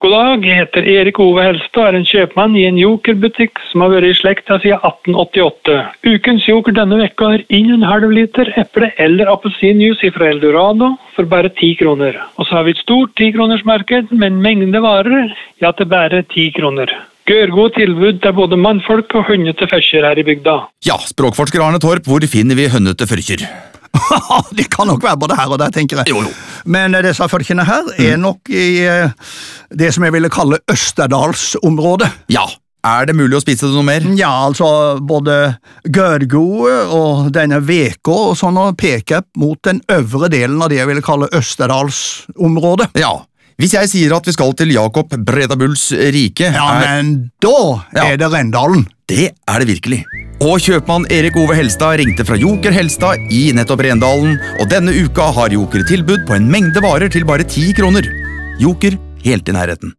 God dag, jeg heter Erik Ove Helstad, er en kjøpmann i en jokerbutikk som har vært i slekta siden 1888. Ukens joker denne vekka er inn en halv liter eple eller appelsinjuice fra Eldorado for bare 10 kroner. Og så har vi et stort 10-kronersmarked med en mengde varer, ja til bare 10 kroner. Gørgod tilbud til både mannfolk og hønnete førkjer her i bygda. Ja, språkforsker Arne Torp, hvor finner vi hønnete førkjer? Det kan nok være både her og der, tenker jeg. Jo. Men disse folkene her er nok i det som jeg ville kalle Østerdalsområdet. Ja, er det mulig å spise det noe mer? Ja, altså både Gørgode og denne veka og sånn peker mot den øvre delen av det jeg ville kalle Østerdalsområdet. Ja, hvis jeg sier at vi skal til Jakob Bredabulls rike... Ja, men da er det Rendalen. Det er det virkelig. Og kjøpmann Erik Ove Helstad ringte fra Joker Helstad i nettopp Rendalen, og denne uka har Joker tilbud på en mengde varer til bare 10 kroner. Joker helt i nærheten.